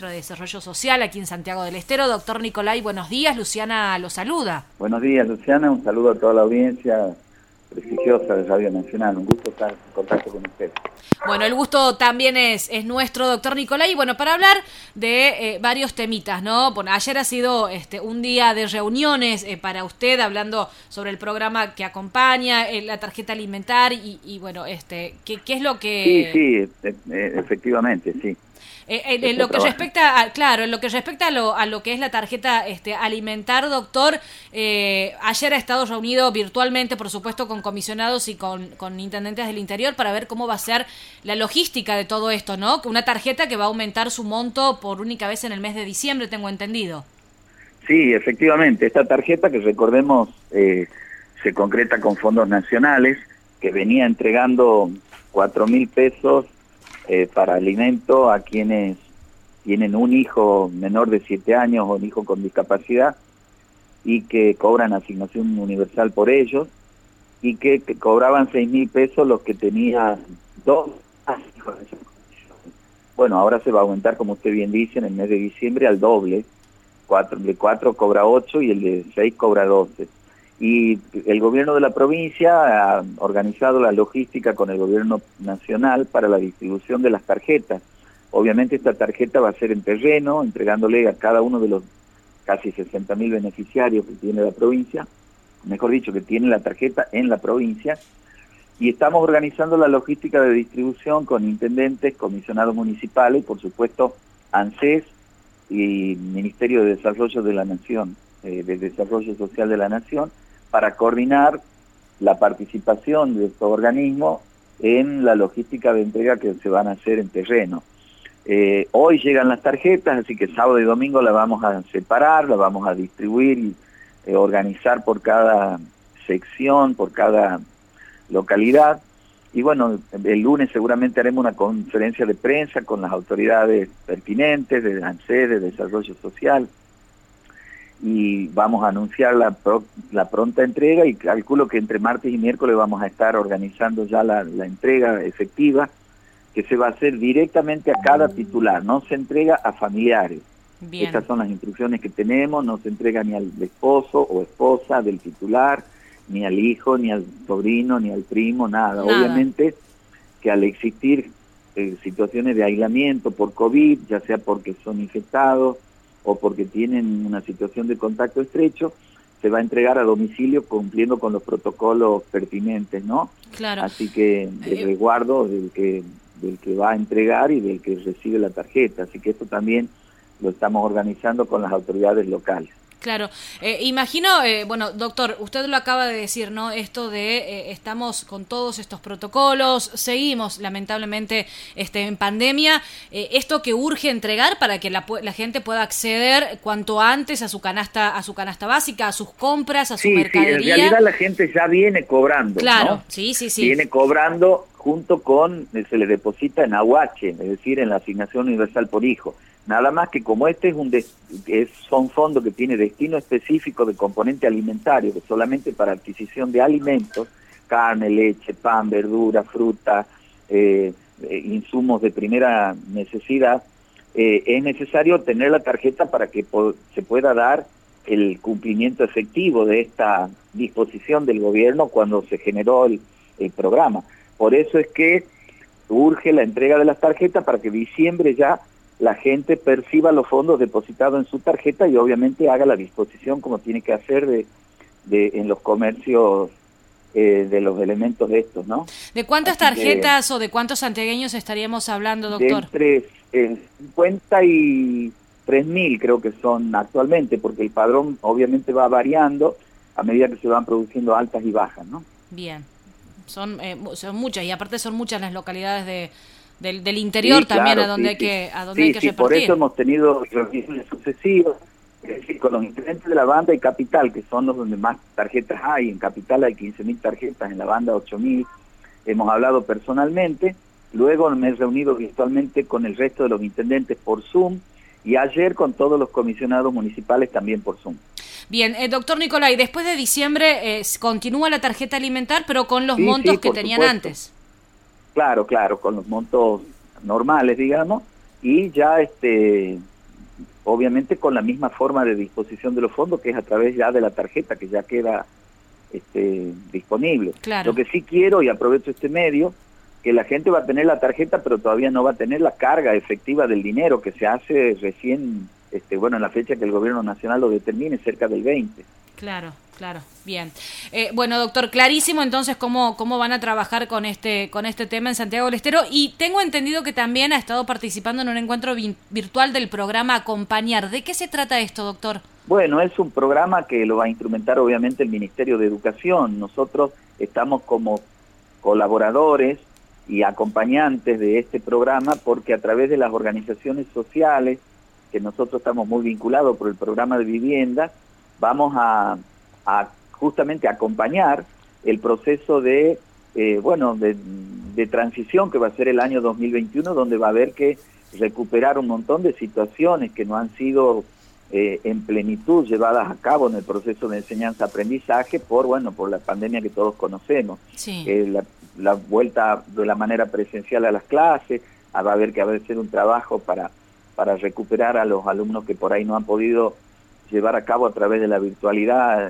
de Desarrollo Social aquí en Santiago del Estero. Doctor Nicolai, buenos días. Luciana lo saluda. Buenos días, Luciana. Un saludo a toda la audiencia prestigiosa de Radio Nacional. Un gusto estar en contacto con usted. Bueno, el gusto también es nuestro, doctor Nicolai. Y bueno, para hablar de varios temitas, ¿no? Bueno, ayer ha sido un día de reuniones para usted, hablando sobre el programa que acompaña, la tarjeta alimentar y bueno, ¿qué es lo que...? Sí, efectivamente, sí. En lo que respecta a, claro, en lo que respecta a lo que es la tarjeta alimentar, doctor, ayer ha estado reunido virtualmente, por supuesto, con comisionados y con intendentes del interior para ver cómo va a ser la logística de todo esto, ¿no? Una tarjeta que va a aumentar su monto por única vez en el mes de diciembre, tengo entendido. Sí, efectivamente. Esta tarjeta, que recordemos, se concreta con fondos nacionales, que venía entregando 4.000 pesos para alimento a quienes tienen un hijo menor de 7 años o un hijo con discapacidad y que cobran asignación universal por ellos, y que cobraban 6.000 pesos los que tenían 2 hijos. Bueno, ahora se va a aumentar, como usted bien dice, en el mes de diciembre al doble. El de 4 cobra 8 y el de 6 cobra 12. Y el gobierno de la provincia ha organizado la logística con el gobierno nacional para la distribución de las tarjetas. Obviamente esta tarjeta va a ser en terreno, entregándole a cada uno de los casi 60.000 beneficiarios que tiene la provincia, mejor dicho, que tiene la tarjeta en la provincia, y estamos organizando la logística de distribución con intendentes, comisionados municipales y por supuesto ANSES y Ministerio de Desarrollo de la Nación, de Desarrollo Social de la Nación, para coordinar la participación de estos organismos en la logística de entrega que se van a hacer en terreno. Hoy llegan las tarjetas, así que sábado y domingo las vamos a separar, las vamos a distribuir y organizar por cada sección, por cada localidad. Y bueno, el lunes seguramente haremos una conferencia de prensa con las autoridades pertinentes de ANSES, de Desarrollo Social, y vamos a anunciar la pronta entrega, y calculo que entre martes y miércoles vamos a estar organizando ya la entrega efectiva, que se va a hacer directamente a cada titular, no se entrega a familiares. Bien. Estas son las instrucciones que tenemos, no se entrega ni al esposo o esposa del titular, ni al hijo, ni al sobrino, ni al primo, nada. Obviamente que al existir situaciones de aislamiento por COVID, ya sea porque son infectados o porque tienen una situación de contacto estrecho, se va a entregar a domicilio cumpliendo con los protocolos pertinentes, ¿no? Claro. Así que el resguardo del que va a entregar y del que recibe la tarjeta. Así que esto también lo estamos organizando con las autoridades locales. Claro, imagino, bueno, doctor, usted lo acaba de decir, ¿no? Esto de estamos con todos estos protocolos, seguimos lamentablemente en pandemia, esto que urge entregar para que la gente pueda acceder cuanto antes a su canasta básica, a sus compras, a su mercadería. Sí, en realidad la gente ya viene cobrando, claro, ¿no? Sí. Viene cobrando junto con, se le deposita en aguache, es decir, en la asignación universal por hijo. Nada más que como son fondos que tiene destino específico de componente alimentario, que solamente para adquisición de alimentos, carne, leche, pan, verdura, fruta, insumos de primera necesidad, es necesario tener la tarjeta para que se pueda dar el cumplimiento efectivo de esta disposición del gobierno cuando se generó el programa. Por eso es que urge la entrega de las tarjetas para que diciembre ya la gente perciba los fondos depositados en su tarjeta y obviamente haga la disposición como tiene que hacer en los comercios de los elementos de estos, ¿no? ¿De cuántas tarjetas o de cuántos santiagueños estaríamos hablando, doctor? De entre 53.000 creo que son actualmente, porque el padrón obviamente va variando a medida que se van produciendo altas y bajas, ¿no? Bien, son muchas, y aparte son muchas las localidades del interior también, claro, a donde hay que repartir. Por eso hemos tenido reuniones sucesivas, es decir, con los intendentes de la banda y capital, que son los donde más tarjetas hay. En capital hay 15.000 tarjetas, en la banda 8.000. Hemos hablado personalmente, luego me he reunido virtualmente con el resto de los intendentes por Zoom, y ayer con todos los comisionados municipales también por Zoom. Bien, doctor Nicolai, después de diciembre continúa la tarjeta alimentar, pero con los montos que tenían antes. Claro, con los montos normales, digamos, y ya obviamente con la misma forma de disposición de los fondos, que es a través ya de la tarjeta, que ya queda disponible. Claro. Lo que sí quiero, y aprovecho este medio, que la gente va a tener la tarjeta, pero todavía no va a tener la carga efectiva del dinero, que se hace recién, en la fecha que el gobierno nacional lo determine, cerca del 20. Claro, claro, bien. Bueno, doctor, clarísimo entonces cómo van a trabajar con este tema en Santiago del Estero, y tengo entendido que también ha estado participando en un encuentro virtual del programa Acompañar. ¿De qué se trata esto, doctor? Bueno, es un programa que lo va a instrumentar obviamente el Ministerio de Educación. Nosotros estamos como colaboradores y acompañantes de este programa, porque a través de las organizaciones sociales, que nosotros estamos muy vinculados por el programa de vivienda, vamos a justamente acompañar el proceso de transición que va a ser el año 2021, donde va a haber que recuperar un montón de situaciones que no han sido en plenitud llevadas a cabo en el proceso de enseñanza-aprendizaje por la pandemia que todos conocemos. Sí. La vuelta de la manera presencial a las clases, va a haber que hacer un trabajo para recuperar a los alumnos que por ahí no han podido llevar a cabo a través de la virtualidad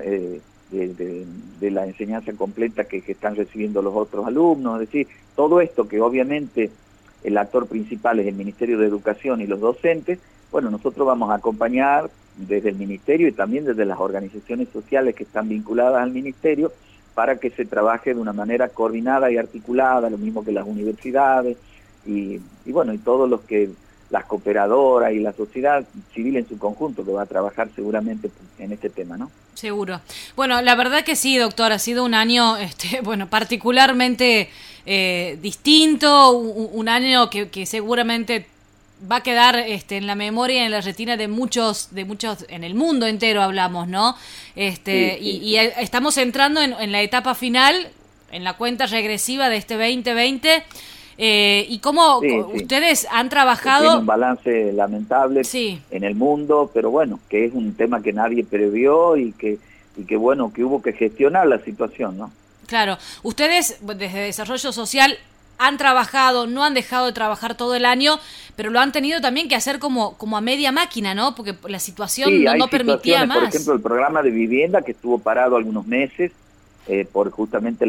de la enseñanza completa que están recibiendo los otros alumnos. Es decir, todo esto que obviamente el actor principal es el Ministerio de Educación y los docentes, nosotros vamos a acompañar desde el Ministerio y también desde las organizaciones sociales que están vinculadas al Ministerio para que se trabaje de una manera coordinada y articulada, lo mismo que las universidades y todos los que las cooperadoras y la sociedad civil en su conjunto, que va a trabajar seguramente en este tema, ¿no? Seguro. Bueno, la verdad que sí, doctor, ha sido un año, particularmente distinto, un año que seguramente va a quedar en la memoria, en la retina de muchos, en el mundo entero hablamos, ¿no? Sí. Y estamos entrando en la etapa final, en la cuenta regresiva de este 2020. ¿Y cómo ustedes han trabajado? Tiene un balance lamentable en el mundo, pero que es un tema que nadie previó y que hubo que gestionar la situación, ¿no? Claro. Ustedes, desde Desarrollo Social, han trabajado, no han dejado de trabajar todo el año, pero lo han tenido también que hacer como a media máquina, ¿no? Porque la situación no permitía más. Por ejemplo, el programa de vivienda que estuvo parado algunos meses por justamente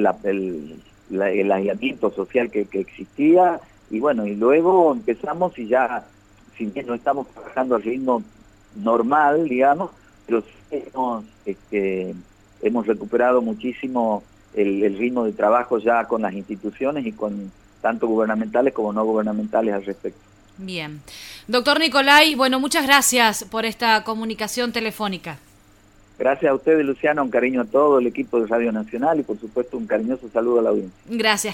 el aislamiento social que existía, y luego empezamos y ya, si bien no estamos trabajando al ritmo normal, digamos, pero hemos recuperado muchísimo el ritmo de trabajo ya con las instituciones y con tanto gubernamentales como no gubernamentales al respecto. Bien. Doctor Nicolay, muchas gracias por esta comunicación telefónica. Gracias a ustedes, Luciana, un cariño a todo el equipo de Radio Nacional y por supuesto un cariñoso saludo a la audiencia. Gracias.